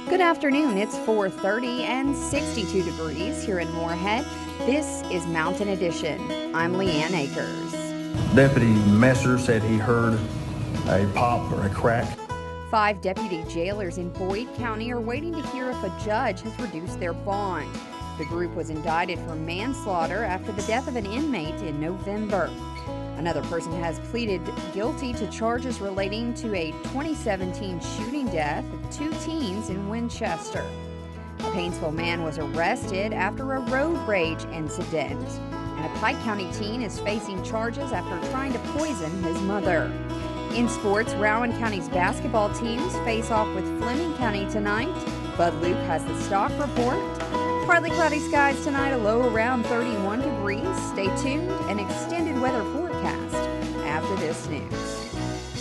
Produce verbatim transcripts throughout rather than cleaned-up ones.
Good afternoon. It's four thirty and sixty-two degrees here in Moorhead. This is Mountain Edition. I'm Leanne Akers. Deputy Messer said he heard a pop or a crack. Five deputy jailers in Boyd County are waiting to hear if a judge has reduced their bond. The group was indicted for manslaughter after the death of an inmate in November. Another person has pleaded guilty to charges relating to a twenty seventeen shooting death of two teens in Winchester. A Paintsville man was arrested after a road rage incident. And a Pike County teen is facing charges after trying to poison his mother. In sports, Rowan County's basketball teams face off with Fleming County tonight. Bud Luke has the stock report. Partly cloudy skies tonight, a low around thirty-one degrees. Stay tuned, an extended weather forecast after this news.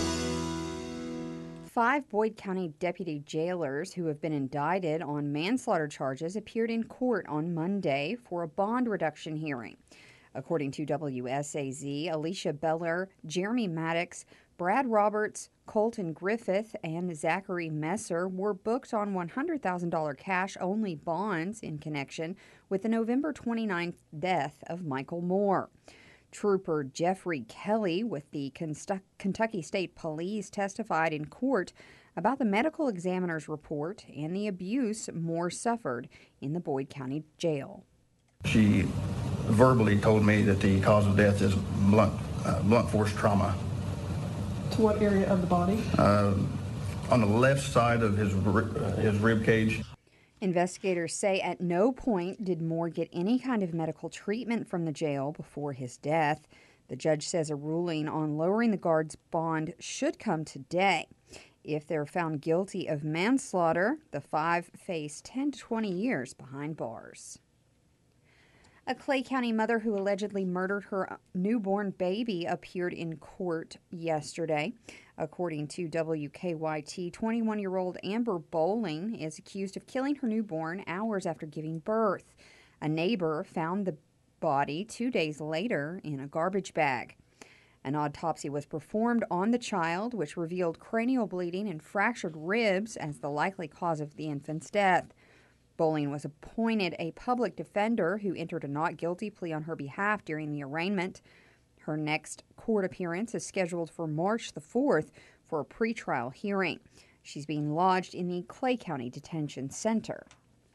Five Boyd County deputy jailers who have been indicted on manslaughter charges appeared in court on Monday for a bond reduction hearing. According to W S A Z, Alicia Beller, Jeremy Maddox, Brad Roberts, Colton Griffith, and Zachary Messer were booked on one hundred thousand dollars cash-only bonds in connection with the November twenty-ninth death of Michael Moore. Trooper Jeffrey Kelly with the Kentucky State Police testified in court about the medical examiner's report and the abuse Moore suffered in the Boyd County Jail. She verbally told me that the cause of death is blunt, uh, blunt force trauma. To what area of the body? Uh, on the left side of his uh, his rib cage. Investigators say at no point did Moore get any kind of medical treatment from the jail before his death. The judge says a ruling on lowering the guard's bond should come today. If they're found guilty of manslaughter, the five face ten to twenty years behind bars. A Clay County mother who allegedly murdered her newborn baby appeared in court yesterday. According to W K Y T, twenty-one-year-old Amber Bowling is accused of killing her newborn hours after giving birth. A neighbor found the body two days later in a garbage bag. An autopsy was performed on the child, which revealed cranial bleeding and fractured ribs as the likely cause of the infant's death. Bowling was appointed a public defender who entered a not guilty plea on her behalf during the arraignment. Her next court appearance is scheduled for March the fourth for a pretrial hearing. She's being lodged in the Clay County Detention Center.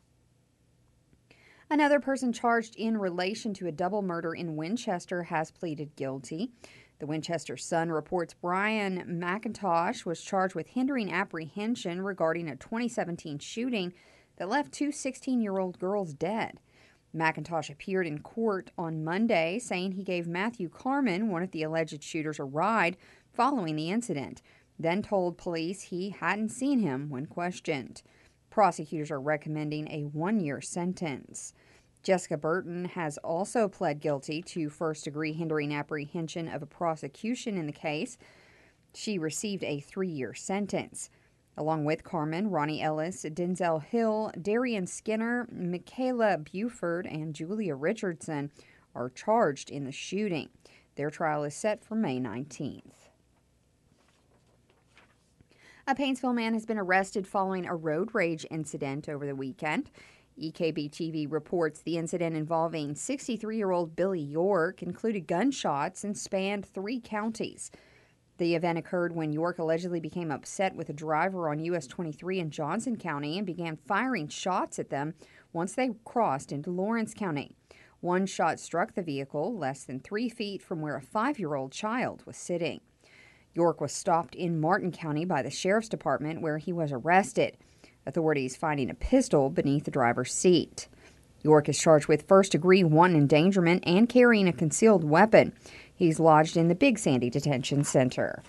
Another person charged in relation to a double murder in Winchester has pleaded guilty. The Winchester Sun reports Brian McIntosh was charged with hindering apprehension regarding a twenty seventeen shooting that left two sixteen-year-old girls dead. McIntosh appeared in court on Monday, saying he gave Matthew Carmen, one of the alleged shooters, a ride following the incident, then told police he hadn't seen him when questioned. Prosecutors are recommending a one-year sentence. Jessica Burton has also pled guilty to first-degree hindering apprehension of a prosecution in the case. She received a three-year sentence. Along with Carmen, Ronnie Ellis, Denzel Hill, Darian Skinner, Michaela Buford, and Julia Richardson are charged in the shooting. Their trial is set for May nineteenth. A Paintsville man has been arrested following a road rage incident over the weekend. E K B T V reports the incident involving sixty-three-year-old Billy York included gunshots and spanned three counties. The event occurred when York allegedly became upset with a driver on U S twenty-three in Johnson County and began firing shots at them once they crossed into Lawrence County. One shot struck the vehicle less than three feet from where a five-year-old child was sitting. York was stopped in Martin County by the Sheriff's Department, where he was arrested. Authorities finding a pistol beneath the driver's seat. York is charged with first-degree wanton endangerment and carrying a concealed weapon. He's lodged in the Big Sandy Detention Center.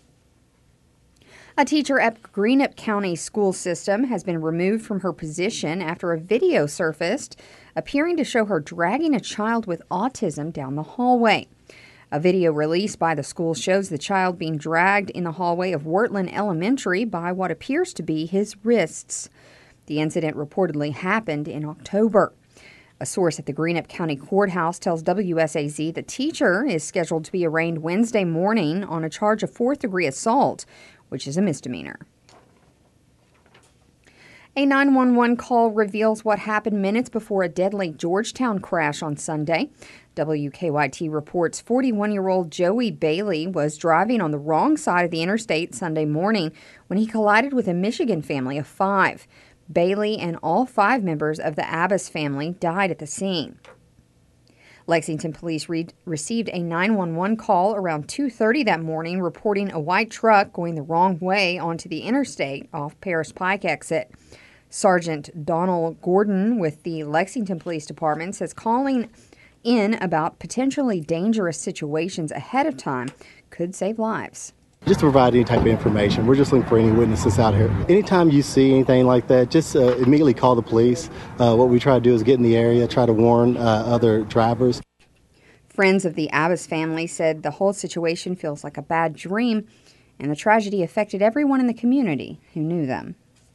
A teacher at Greenup County School System has been removed from her position after a video surfaced appearing to show her dragging a child with autism down the hallway. A video released by the school shows the child being dragged in the hallway of Wortland Elementary by what appears to be his wrists. The incident reportedly happened in October. A source at the Greenup County Courthouse tells W S A Z the teacher is scheduled to be arraigned Wednesday morning on a charge of fourth-degree assault, which is a misdemeanor. A nine one one call reveals what happened minutes before a deadly Georgetown crash on Sunday. W K Y T reports forty-one-year-old Joey Bailey was driving on the wrong side of the interstate Sunday morning when he collided with a Michigan family of five. Bailey and all five members of the Abbas family died at the scene. Lexington police re- received a nine one one call around two thirty that morning reporting a white truck going the wrong way onto the interstate off Paris Pike exit. Sergeant Donald Gordon with the Lexington Police Department says calling in about potentially dangerous situations ahead of time could save lives. Just to provide any type of information. We're just looking for any witnesses out here. Anytime you see anything like that, just uh, immediately call the police. Uh, what we try to do is get in the area, try to warn uh, other drivers. Friends of the Abbas family said the whole situation feels like a bad dream, and the tragedy affected everyone in the community who knew them.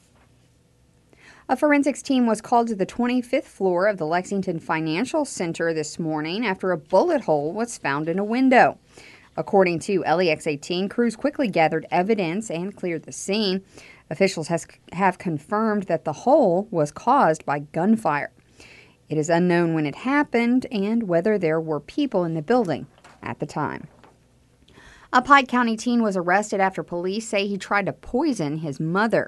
A forensics team was called to the twenty-fifth floor of the Lexington Financial Center this morning after a bullet hole was found in a window. According to L E X eighteen, crews quickly gathered evidence and cleared the scene. Officials has, have confirmed that the hole was caused by gunfire. It is unknown when it happened and whether there were people in the building at the time. A Pike County teen was arrested after police say he tried to poison his mother.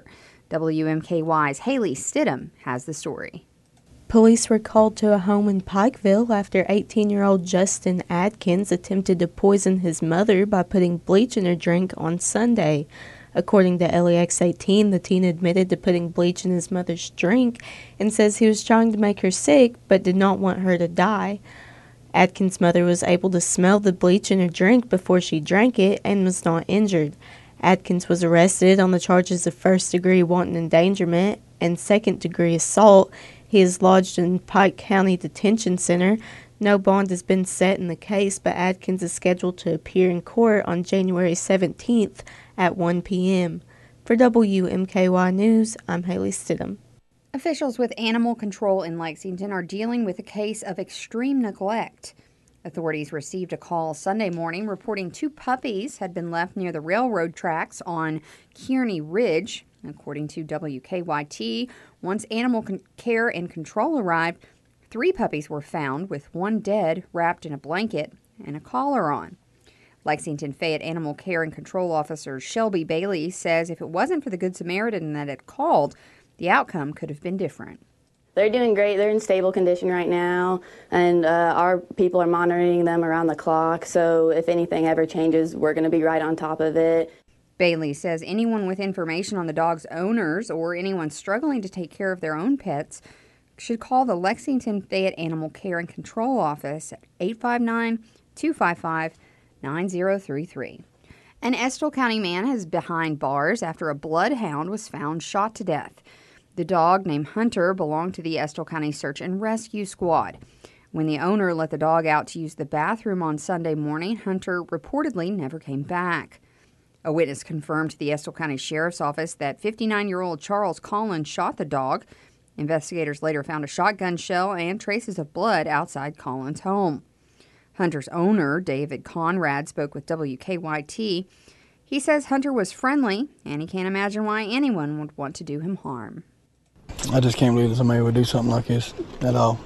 W M K Y's Haley Stidham has the story. Police were called to a home in Pikeville after eighteen-year-old Justin Adkins attempted to poison his mother by putting bleach in her drink on Sunday. According to L E X eighteen, the teen admitted to putting bleach in his mother's drink and says he was trying to make her sick but did not want her to die. Adkins' mother was able to smell the bleach in her drink before she drank it and was not injured. Adkins was arrested on the charges of first-degree wanton endangerment and second-degree assault. He is lodged in Pike County Detention Center. No bond has been set in the case, but Adkins is scheduled to appear in court on January seventeenth at one p.m. For W M K Y News, I'm Haley Stidham. Officials with animal control in Lexington are dealing with a case of extreme neglect. Authorities received a call Sunday morning reporting two puppies had been left near the railroad tracks on Kearney Ridge. According to W K Y T, once animal con- care and control arrived, three puppies were found with one dead wrapped in a blanket and a collar on. Lexington Fayette Animal Care and Control Officer Shelby Bailey says if it wasn't for the Good Samaritan that had called, the outcome could have been different. They're doing great. They're in stable condition right now, and uh, our people are monitoring them around the clock. So if anything ever changes, we're going to be right on top of it. Bailey says anyone with information on the dog's owners or anyone struggling to take care of their own pets should call the Lexington Fayette Animal Care and Control Office at eight five nine, two five five, nine zero three three. An Estill County man is behind bars after a bloodhound was found shot to death. The dog, named Hunter, belonged to the Estill County Search and Rescue Squad. When the owner let the dog out to use the bathroom on Sunday morning, Hunter reportedly never came back. A witness confirmed to the Estill County Sheriff's Office that fifty-nine-year-old Charles Collins shot the dog. Investigators later found a shotgun shell and traces of blood outside Collins' home. Hunter's owner, David Conrad, spoke with W K Y T. He says Hunter was friendly, and he can't imagine why anyone would want to do him harm. I just can't believe that somebody would do something like this at all.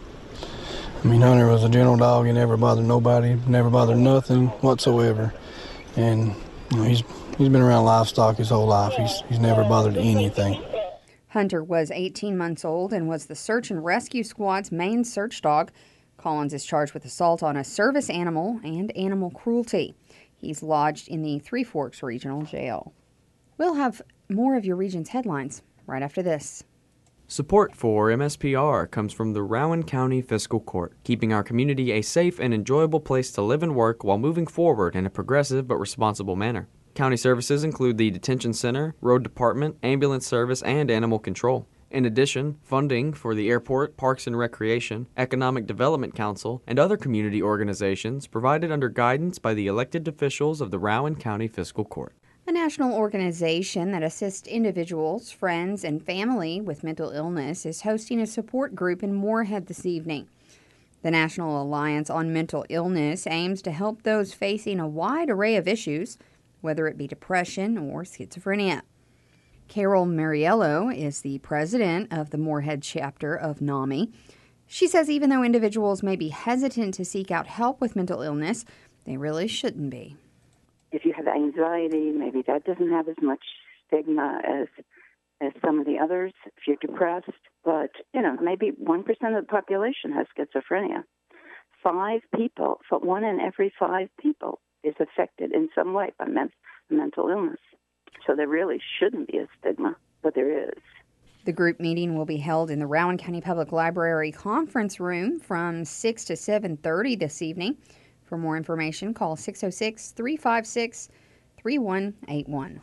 I mean, Hunter was a gentle dog. He never bothered nobody, never bothered nothing whatsoever. And you know, he's he's been around livestock his whole life. He's he's never bothered anything. Hunter was eighteen months old and was the Search and Rescue Squad's main search dog. Collins is charged with assault on a service animal and animal cruelty. He's lodged in the Three Forks Regional Jail. We'll have more of your region's headlines right after this. Support for M S P R comes from the Rowan County Fiscal Court, keeping our community a safe and enjoyable place to live and work while moving forward in a progressive but responsible manner. County services include the detention center, road department, ambulance service, and animal control. In addition, funding for the airport, parks and recreation, economic development council, and other community organizations provided under guidance by the elected officials of the Rowan County Fiscal Court. A national organization that assists individuals, friends, and family with mental illness is hosting a support group in Moorhead this evening. The National Alliance on Mental Illness aims to help those facing a wide array of issues, whether it be depression or schizophrenia. Carol Mariello is the president of the Moorhead chapter of NAMI. She says even though individuals may be hesitant to seek out help with mental illness, they really shouldn't be. If you have anxiety, maybe that doesn't have as much stigma as as some of the others. If you're depressed, but you know, maybe one percent of the population has schizophrenia. Five people, one in every five people is affected in some way by men- mental illness. So there really shouldn't be a stigma, but there is. The group meeting will be held in the Rowan County Public Library conference room from six to seven thirty this evening. For more information, call six oh six, three five six, three one eight one.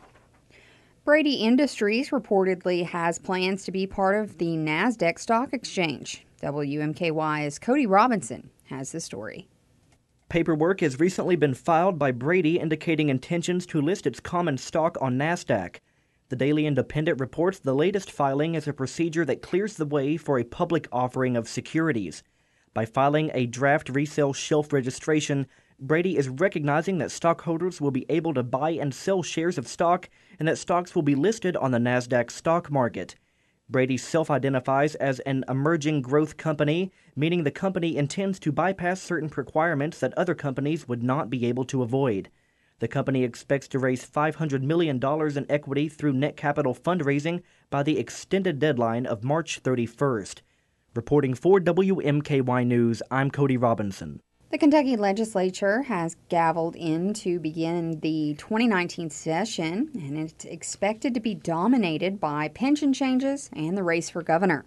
Brady Industries reportedly has plans to be part of the NASDAQ stock exchange. W M K Y's Cody Robinson has the story. Paperwork has recently been filed by Brady indicating intentions to list its common stock on NASDAQ. The Daily Independent reports the latest filing is a procedure that clears the way for a public offering of securities. By filing a draft resale shelf registration, Brady is recognizing that stockholders will be able to buy and sell shares of stock and that stocks will be listed on the NASDAQ stock market. Brady self-identifies as an emerging growth company, meaning the company intends to bypass certain requirements that other companies would not be able to avoid. The company expects to raise five hundred million dollars in equity through net capital fundraising by the extended deadline of March thirty-first. Reporting for W M K Y News, I'm Cody Robinson. The Kentucky legislature has gavelled in to begin the twenty nineteen session, and it's expected to be dominated by pension changes and the race for governor.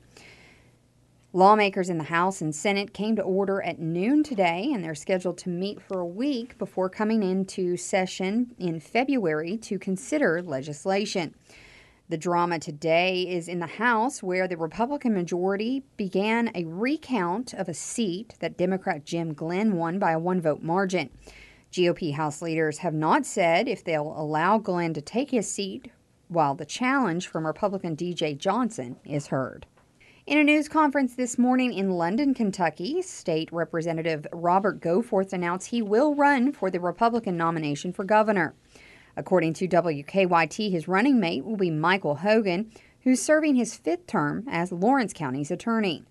Lawmakers in the House and Senate came to order at noon today, and they're scheduled to meet for a week before coming into session in February to consider legislation. The drama today is in the House, where the Republican majority began a recount of a seat that Democrat Jim Glenn won by a one-vote margin. G O P House leaders have not said if they'll allow Glenn to take his seat, while the challenge from Republican D J Johnson is heard. In a news conference this morning in London, Kentucky, State Representative Robert Goforth announced he will run for the Republican nomination for governor. According to W K Y T, his running mate will be Michael Hogan, who's serving his fifth term as Lawrence County's attorney.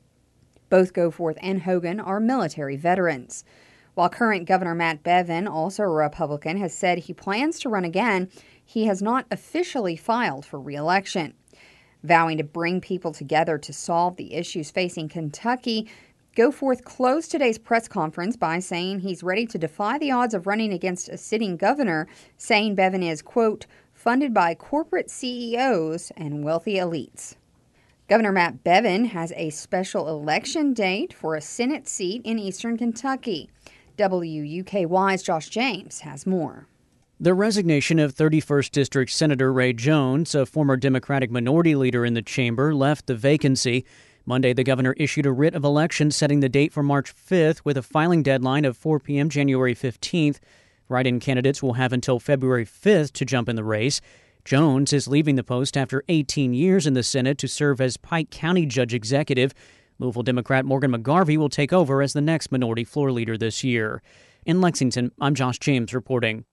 Both Goforth and Hogan are military veterans. While current Governor Matt Bevin, also a Republican, has said he plans to run again, he has not officially filed for re-election. Vowing to bring people together to solve the issues facing Kentucky, Goforth closed today's press conference by saying he's ready to defy the odds of running against a sitting governor, saying Bevin is, quote, funded by corporate C E Os and wealthy elites. Governor Matt Bevin has a special election date for a Senate seat in eastern Kentucky. W U K Y's Josh James has more. The resignation of thirty-first District Senator Ray Jones, a former Democratic minority leader in the chamber, left the vacancy. Monday, the governor issued a writ of election setting the date for March fifth with a filing deadline of four p.m. January fifteenth. Write-in candidates will have until February fifth to jump in the race. Jones is leaving the post after eighteen years in the Senate to serve as Pike County Judge Executive. Louisville Democrat Morgan McGarvey will take over as the next minority floor leader this year. In Lexington, I'm Josh James reporting.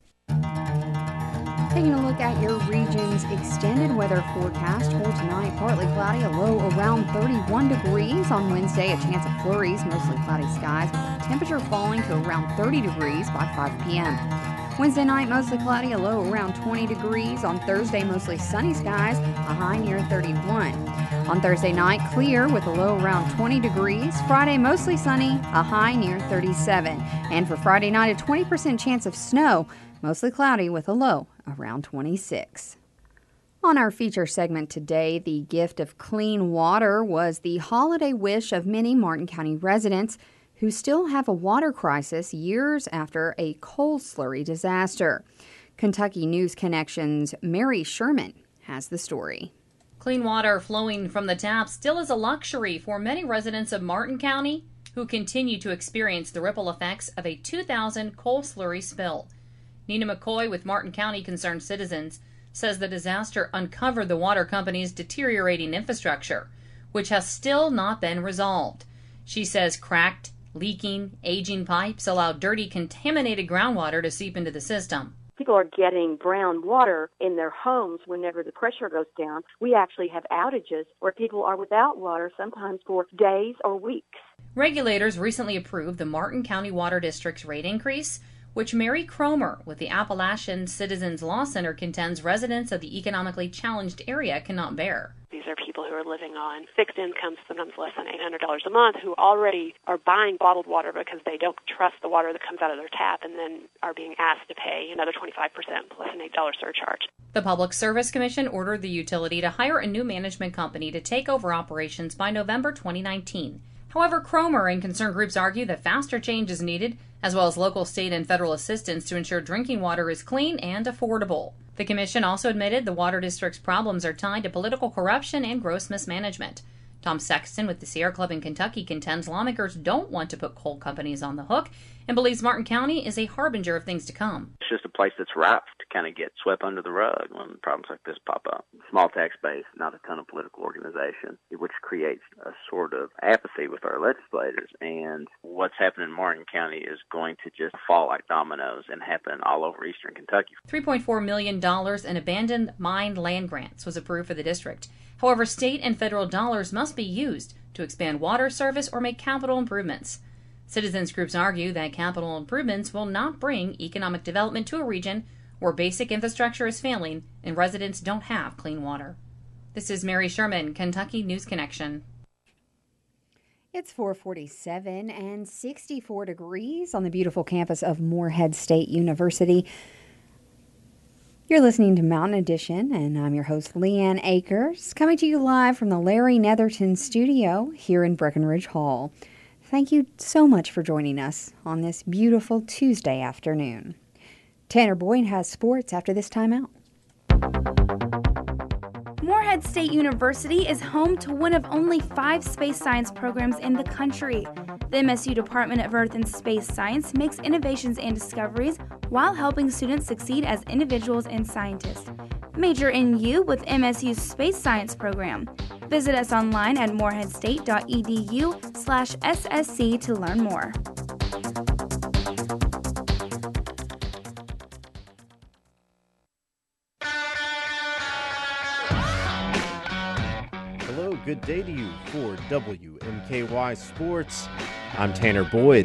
Taking a look at your region's extended weather forecast for tonight. Partly cloudy, a low around thirty-one degrees. On Wednesday, a chance of flurries, mostly cloudy skies, with the temperature falling to around thirty degrees by five p.m. Wednesday night, mostly cloudy, a low around twenty degrees. On Thursday, mostly sunny skies, a high near thirty-one. On Thursday night, clear with a low around twenty degrees. Friday, mostly sunny, a high near thirty-seven. And for Friday night, a twenty percent chance of snow, mostly cloudy with a low around twenty-six. On our feature segment today, the gift of clean water was the holiday wish of many Martin County residents who still have a water crisis years after a coal slurry disaster. Kentucky News Connection's Mary Sherman has the story. Clean water flowing from the tap still is a luxury for many residents of Martin County who continue to experience the ripple effects of a two thousand coal slurry spill. Nina McCoy with Martin County Concerned Citizens says the disaster uncovered the water company's deteriorating infrastructure, which has still not been resolved. She says cracked, leaking, aging pipes allow dirty, contaminated groundwater to seep into the system. people are getting brown water in their homes whenever the pressure goes down. We actually have outages where people are without water sometimes for days or weeks. Regulators recently approved the Martin County Water District's rate increase, which Mary Cromer with the Appalachian Citizens Law Center contends residents of the economically challenged area cannot bear. These are people who are living on fixed incomes, sometimes less than eight hundred dollars a month, who already are buying bottled water because they don't trust the water that comes out of their tap, and then are being asked to pay another twenty-five percent plus an eight dollars surcharge. The Public Service Commission ordered the utility to hire a new management company to take over operations by November twenty nineteen. However, Cromer and concerned groups argue that faster change is needed, as well as local, state, and federal assistance to ensure drinking water is clean and affordable. The commission also admitted the water district's problems are tied to political corruption and gross mismanagement. Tom Sexton with the Sierra Club in Kentucky contends lawmakers don't want to put coal companies on the hook and believes Martin County is a harbinger of things to come. It's just a place that's ripe to kind of get swept under the rug when problems like this pop up. Small tax base, not a ton of political organization, which creates a sort of apathy with our legislators. And what's happening in Martin County is going to just fall like dominoes and happen all over eastern Kentucky. three point four million dollars in abandoned mine land grants was approved for the district. However, state and federal dollars must be used to expand water service or make capital improvements. Citizens groups argue that capital improvements will not bring economic development to a region where basic infrastructure is failing and residents don't have clean water. This is Mary Sherman, Kentucky News Connection. It's four forty-seven and sixty-four degrees on the beautiful campus of Morehead State University. You're listening to Mountain Edition, and I'm your host, Leanne Akers, coming to you live from the Larry Netherton studio here in Breckenridge Hall. Thank you so much for joining us on this beautiful Tuesday afternoon. Tanner Boyd has sports after this timeout. Morehead State University is home to one of only five space science programs in the country. The M S U Department of Earth and Space Science makes innovations and discoveries while helping students succeed as individuals and scientists. Major in U with M S U's Space Science program. Visit us online at moreheadstate.edu slash SSC to learn more. Hello, good day to you for W M K Y Sports. I'm Tanner Boyd.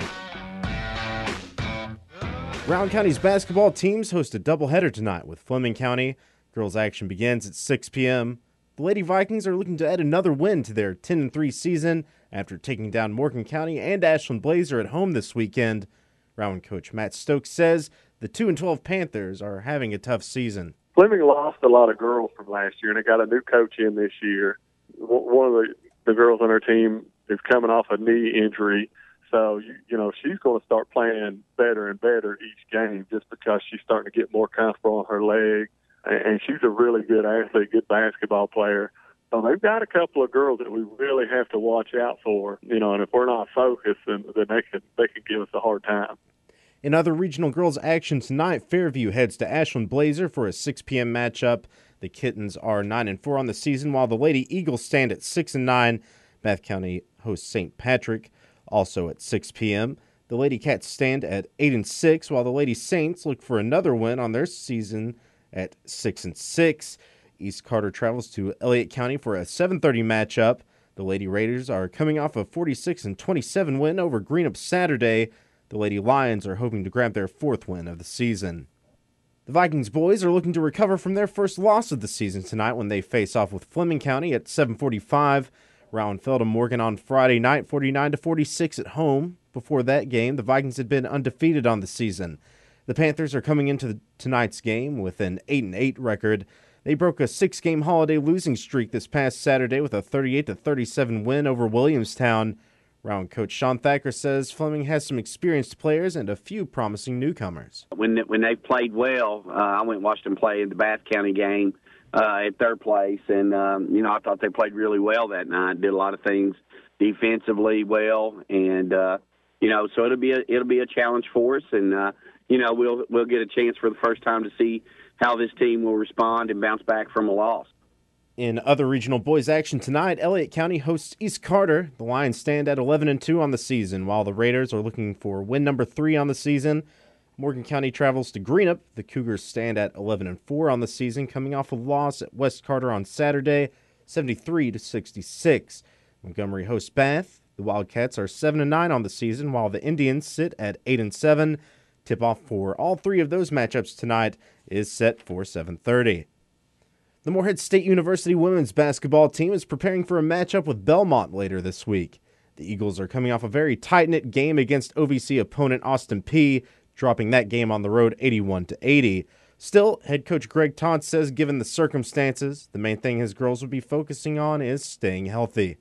Rowan County's basketball teams host a doubleheader tonight with Fleming County. Girls action begins at six p.m. The Lady Vikings are looking to add another win to their ten and three season after taking down Morgan County and Ashland Blazer at home this weekend. Rowan coach Matt Stokes says the two and twelve Panthers are having a tough season. Fleming lost a lot of girls from last year, and they got a new coach in this year. One of the, the girls on her team is coming off a knee injury. So, you, you know, she's going to start playing better and better each game just because she's starting to get more comfortable on her leg. And, and she's a really good athlete, good basketball player. So they've got a couple of girls that we really have to watch out for, you know, and if we're not focused, then, then they can, they can give us a hard time. In other regional girls action tonight, Fairview heads to Ashland Blazer for a six p.m. matchup. The Kittens are nine and four on the season, while the Lady Eagles stand at six and nine. Bath County hosts Saint Patrick, also at six p.m. The Lady Cats stand at eight and six, while the Lady Saints look for another win on their season at six and six. East Carter travels to Elliott County for a seven thirty matchup. The Lady Raiders are coming off a forty-six and twenty-seven win over Greenup Saturday. The Lady Lions are hoping to grab their fourth win of the season. The Vikings boys are looking to recover from their first loss of the season tonight when they face off with Fleming County at seven forty-five. Rowan fell to Morgan on Friday night, forty-nine to forty-six at home. Before that game, the Vikings had been undefeated on the season. The Panthers are coming into the, tonight's game with an eight and eight record. They broke a six-game holiday losing streak this past Saturday with a thirty-eight to thirty-seven win over Williamstown. Rowan coach Sean Thacker says Fleming has some experienced players and a few promising newcomers. When when they played well, uh, I went and watched them play in the Bath County game uh, at their place, and um, you know I thought they played really well that night. Did a lot of things defensively well, and uh, you know so it'll be a, it'll be a challenge for us, and uh, you know we'll we'll get a chance for the first time to see how this team will respond and bounce back from a loss. In other regional boys action tonight, Elliott County hosts East Carter. The Lions stand at eleven and two on the season, while the Raiders are looking for win number three on the season. Morgan County travels to Greenup. The Cougars stand at eleven and four on the season, coming off a loss at West Carter on Saturday, seventy-three to sixty-six. Montgomery hosts Bath. The Wildcats are seven and nine on the season, while the Indians sit at eight and seven. Tip-off for all three of those matchups tonight is set for seven thirty. The Morehead State University women's basketball team is preparing for a matchup with Belmont later this week. The Eagles are coming off a very tight-knit game against O V C opponent Austin Peay, dropping that game on the road eighty-one to eighty. Still, head coach Greg Todd says given the circumstances, the main thing his girls would be focusing on is staying healthy.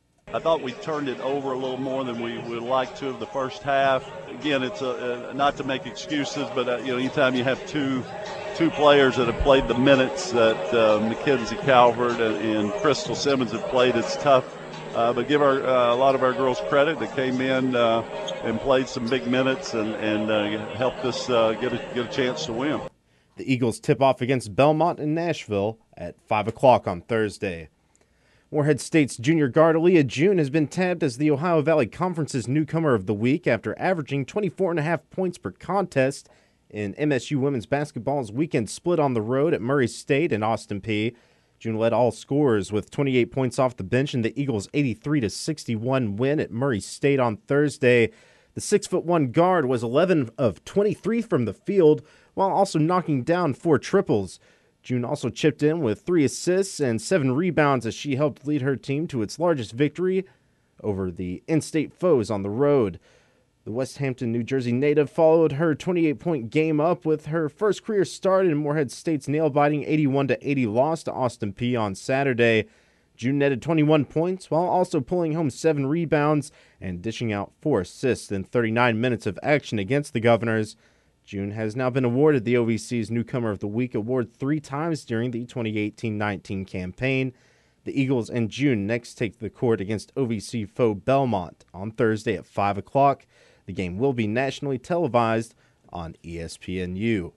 I thought we turned it over a little more than we would like to of the first half. Again, it's a, a, not to make excuses, but uh, you know, anytime you have two two players that have played the minutes that uh, Mackenzie Calvert and, and Crystal Simmons have played, it's tough. Uh, but give our uh, a lot of our girls credit that came in uh, and played some big minutes and and uh, helped us uh, get a get a chance to win. The Eagles tip off against Belmont in Nashville at five o'clock on Thursday. Morehead State's junior guard Aaliyah June has been tabbed as the Ohio Valley Conference's newcomer of the week after averaging twenty-four and a half points per contest in M S U women's basketball's weekend split on the road at Murray State and Austin Peay. June led all scorers with twenty-eight points off the bench in the Eagles' eighty-three to sixty-one win at Murray State on Thursday. The six foot one guard was eleven of twenty-three from the field, while also knocking down four triples. June also chipped in with three assists and seven rebounds as she helped lead her team to its largest victory over the in-state foes on the road. The West Hampton, New Jersey native followed her twenty-eight point game up with her first career start in Morehead State's nail-biting eighty-one to eighty loss to Austin Peay on Saturday. June netted twenty-one points while also pulling home seven rebounds and dishing out four assists in thirty-nine minutes of action against the Governors. June has now been awarded the O V C's Newcomer of the Week award three times during the twenty eighteen nineteen campaign. The Eagles and June next take the court against O V C foe Belmont on Thursday at five o'clock. The game will be nationally televised on E S P N U.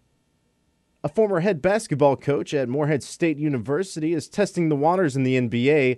A former head basketball coach at Morehead State University is testing the waters in the N B A.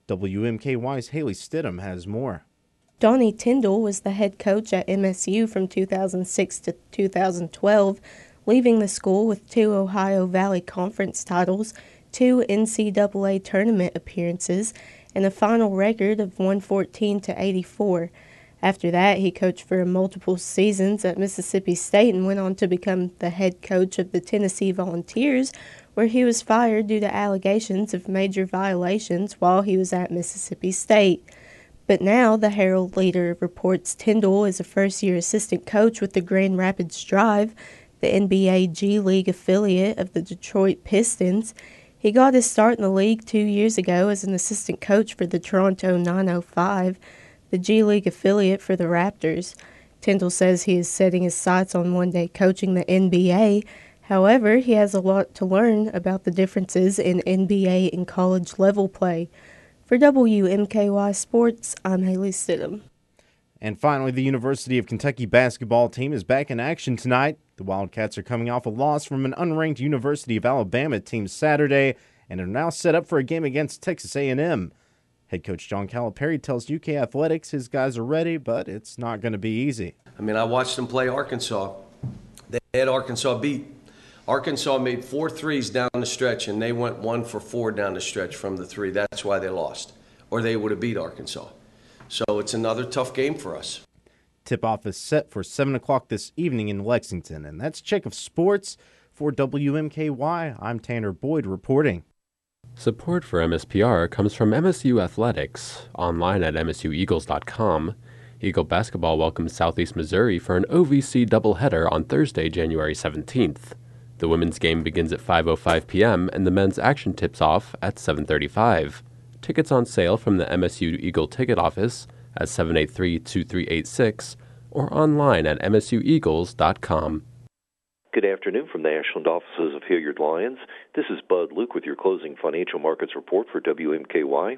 W M K Y's Haley Stidham has more. Donnie Tyndall was the head coach at M S U from two thousand six to two thousand twelve, leaving the school with two Ohio Valley Conference titles, two N C double A tournament appearances, and a final record of one fourteen to eighty-four. After that, he coached for multiple seasons at Mississippi State and went on to become the head coach of the Tennessee Volunteers, where he was fired due to allegations of major violations while he was at Mississippi State. But now, the Herald Leader reports Tyndall is a first-year assistant coach with the Grand Rapids Drive, the N B A G League affiliate of the Detroit Pistons. He got his start in the league two years ago as an assistant coach for the Toronto nine oh five, the G League affiliate for the Raptors. Tyndall says he is setting his sights on one day coaching the N B A. However, he has a lot to learn about the differences in N B A and college level play. For W M K Y Sports, I'm Haley Stidham. And finally, the University of Kentucky basketball team is back in action tonight. The Wildcats are coming off a loss from an unranked University of Alabama team Saturday and are now set up for a game against Texas A and M. Head coach John Calipari tells U K Athletics his guys are ready, but it's not going to be easy. I mean, I watched them play Arkansas. They had Arkansas beat. Arkansas made four threes down the stretch, and they went one for four down the stretch from the three. That's why they lost, or they would have beat Arkansas. So it's another tough game for us. Tip-off is set for seven o'clock this evening in Lexington. And that's Check of Sports. For W M K Y, I'm Tanner Boyd reporting. Support for M S P R comes from M S U Athletics, online at M S U Eagles dot com. Eagle Basketball welcomes Southeast Missouri for an O V C doubleheader on Thursday, January seventeenth. The women's game begins at five oh five p.m. and the men's action tips off at seven thirty-five. Tickets on sale from the M S U Eagle ticket office at seven eight three, two three eight six or online at M S U Eagles dot com. Good afternoon from the Ashland offices of Hilliard Lyons. This is Bud Luke with your closing financial markets report for W M K Y.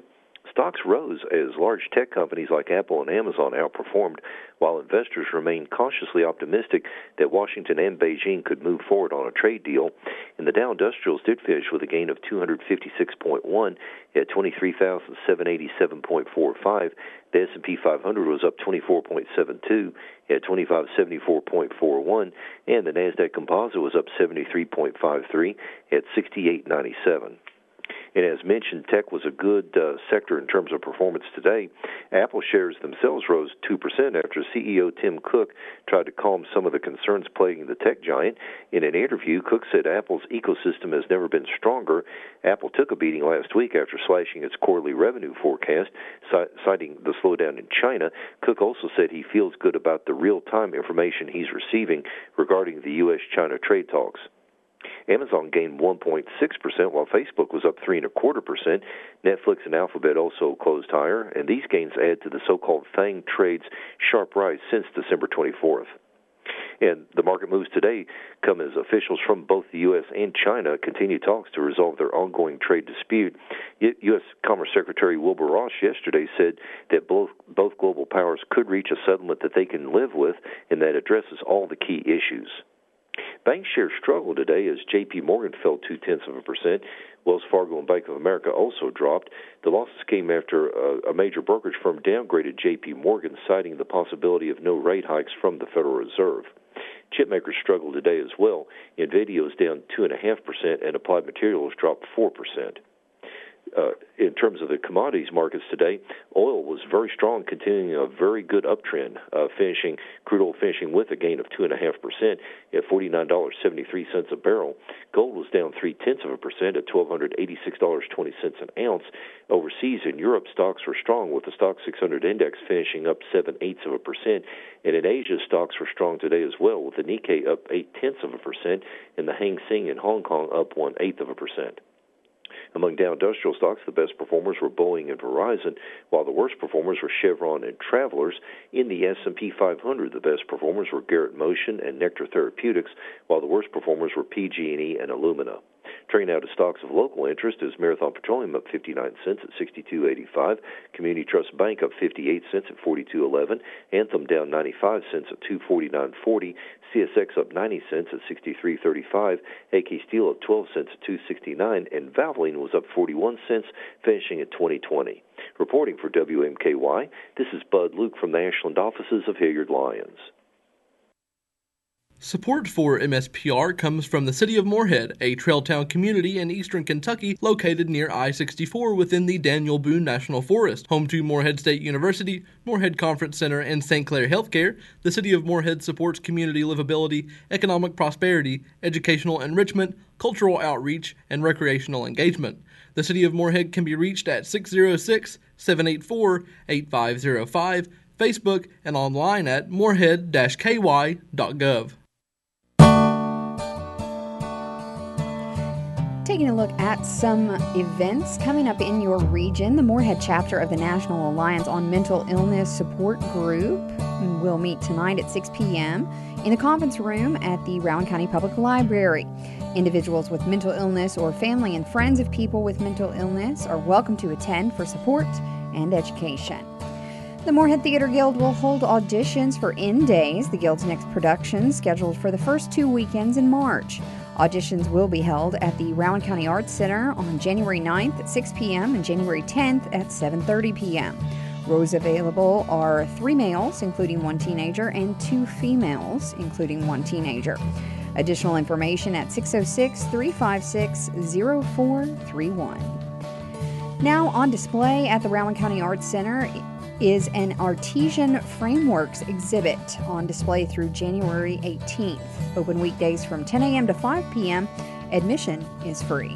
stocks rose as large tech companies like Apple and Amazon outperformed, while investors remained cautiously optimistic that Washington and Beijing could move forward on a trade deal. And the Dow Industrials did finish with a gain of two hundred fifty-six point one at twenty-three thousand seven hundred eighty-seven point four five. The S and P five hundred was up twenty-four point seven two at twenty-five seventy-four point four one, and the Nasdaq Composite was up seventy-three point five three at sixty-eight ninety-seven. And as mentioned, tech was a good uh, sector in terms of performance today. Apple shares themselves rose two percent after C E O Tim Cook tried to calm some of the concerns plaguing the tech giant. In an interview, Cook said Apple's ecosystem has never been stronger. Apple took a beating last week after slashing its quarterly revenue forecast, citing the slowdown in China. Cook also said he feels good about the real-time information he's receiving regarding the U S China trade talks. Amazon gained one point six percent, while Facebook was up three and a quarter percent. Netflix and Alphabet also closed higher, and these gains add to the so-called FANG trade's sharp rise since December twenty-fourth. And the market moves today come as officials from both the U S and China continue talks to resolve their ongoing trade dispute. U S Commerce Secretary Wilbur Ross yesterday said that both both global powers could reach a settlement that they can live with and that addresses all the key issues. Bank shares struggled today as J P Morgan fell two-tenths of a percent. Wells Fargo and Bank of America also dropped. The losses came after a, a major brokerage firm downgraded J P Morgan, citing the possibility of no rate hikes from the Federal Reserve. Chipmakers struggled today as well. NVIDIA was down two point five percent and Applied Materials dropped four percent. Uh, in terms of the commodities markets today, oil was very strong, continuing a very good uptrend, uh, finishing crude oil finishing with a gain of two and a half percent at forty-nine dollars and seventy-three cents a barrel. Gold was down three tenths of a percent at twelve hundred eighty-six dollars and twenty cents an ounce. Overseas in Europe, stocks were strong, with the Stock six hundred index finishing up seven eighths of a percent. And in Asia, stocks were strong today as well, with the Nikkei up eight tenths of a percent and the Hang Seng in Hong Kong up one eighth of a percent. Among Dow Industrial stocks, the best performers were Boeing and Verizon, while the worst performers were Chevron and Travelers. In the S and P five hundred, the best performers were Garrett Motion and Nectar Therapeutics, while the worst performers were P G and E and Illumina. Turning now to stocks of local interest is Marathon Petroleum up fifty-nine cents at sixty-two eighty-five, Community Trust Bank up fifty-eight cents at forty-two eleven, Anthem down ninety-five cents at two forty-nine forty, C S X up ninety cents at sixty-three thirty-five, A K Steel up twelve cents at two sixty-nine, and Valvoline was up forty-one cents, finishing at twenty twenty. Reporting for W M K Y, this is Bud Luke from the Ashland offices of Hilliard Lyons. Support for M S P R comes from the City of Moorhead, a trail town community in eastern Kentucky located near I sixty-four within the Daniel Boone National Forest. Home to Moorhead State University, Moorhead Conference Center, and Saint Clair Healthcare, the City of Moorhead supports community livability, economic prosperity, educational enrichment, cultural outreach, and recreational engagement. The City of Moorhead can be reached at six oh six, seven eight four, eight five oh five, Facebook, and online at moorhead dash k y dot gov. Taking a look at some events coming up in your region, the Moorhead chapter of the National Alliance on Mental Illness Support Group will meet tonight at six p.m. in the conference room at the Rowan County Public Library. Individuals with mental illness or family and friends of people with mental illness are welcome to attend for support and education. The Moorhead Theater Guild will hold auditions for End Days, the Guild's next production, scheduled for the first two weekends in March. Auditions will be held at the Rowan County Arts Center on January ninth at six p.m. and January tenth at seven thirty p.m. Rows available are three males, including one teenager, and two females, including one teenager. Additional information at six oh six, three five six, oh four three one. Now on display at the Rowan County Arts Center is an Artesian Frameworks exhibit on display through January eighteenth. Open weekdays from ten a.m. to five p.m. Admission is free.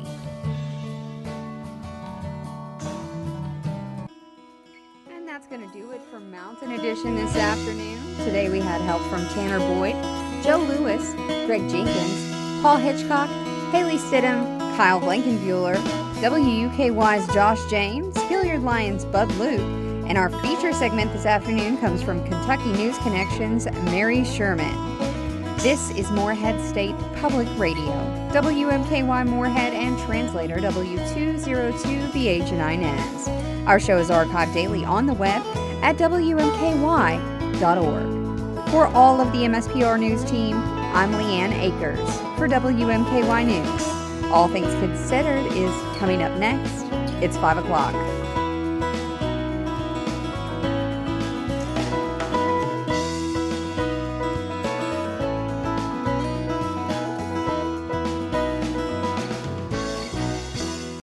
And that's going to do it for Mountain Edition this afternoon. Today we had help from Tanner Boyd, Joe Lewis, Greg Jenkins, Paul Hitchcock, Haley Stidham, Kyle Blankenbuehler, W U K Y's Josh James, Hilliard Lyons' Bud Luke, and our feature segment this afternoon comes from Kentucky News Connection's Mary Sherman. This is Moorhead State Public Radio. W M K Y Moorhead, and translator W two oh two B H in Inez. Our show is archived daily on the web at W M K Y dot org. For all of the M S P R News team, I'm Leanne Akers for W M K Y News. All Things Considered is coming up next. It's five o'clock.